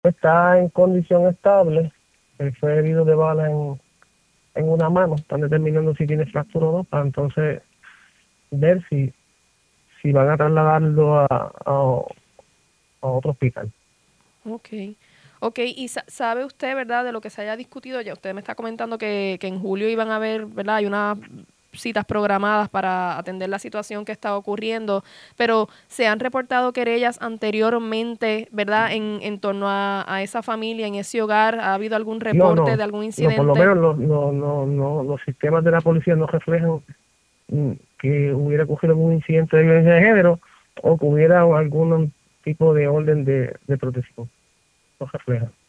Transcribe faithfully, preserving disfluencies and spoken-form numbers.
Está en condición estable. Él fue herido de bala en, en una mano. Están determinando si tiene fractura o no, para entonces ver si, si van a trasladarlo a, a, a otro hospital. Ok. Ok, y sa- sabe usted, ¿verdad?, de lo que se haya discutido ya. Usted me está comentando que, que en julio iban a haber, ¿verdad? Hay unas citas programadas para atender la situación que está ocurriendo, pero se han reportado querellas anteriormente, ¿verdad?, en, en torno a, a esa familia, en ese hogar. ¿Ha habido algún No, reporte de no, algún no, por lo incidente? menos los, no, no, no, los sistemas de la policía no reflejan mm, que hubiera ocurrido algún incidente de violencia de género o que hubiera algún tipo de orden de, de protección. No refleja.